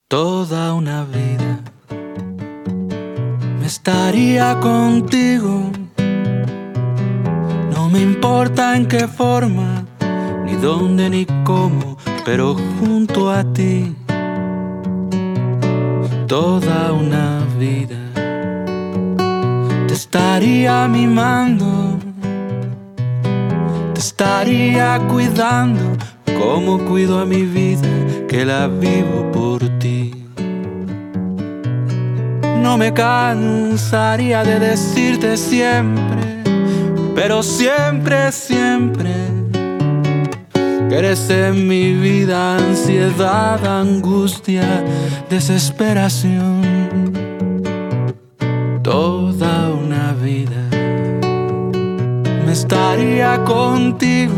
Toda una vida me estaría contigo. No me importa en qué forma, ni dónde ni cómo, pero junto a ti. Toda una vida te estaría mimando, te estaría cuidando como cuido a mi vida, que la vivo por ti. No me cansaría de decirte siempre, pero siempre, siempre, que eres en mi vida ansiedad, angustia, desesperación. Toda una vida me estaría contigo.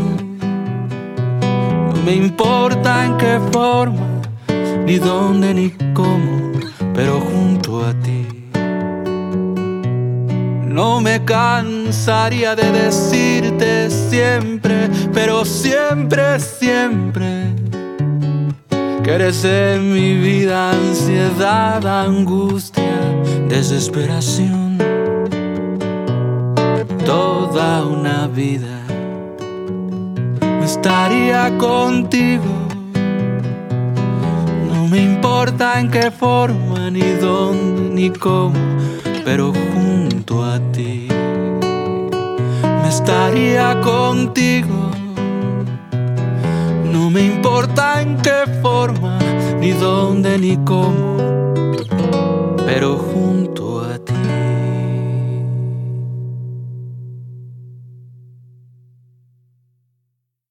No me importa en qué forma, ni dónde ni cómo, pero junto a ti. No me cansaría de decirte siempre, pero siempre, siempre, que eres en mi vida ansiedad, angustia, desesperación. Toda una vida me estaría contigo. No me importa en qué forma, ni dónde, ni cómo, pero junto a ti me estaría contigo. No me importa en qué forma, ni dónde, ni cómo, pero junto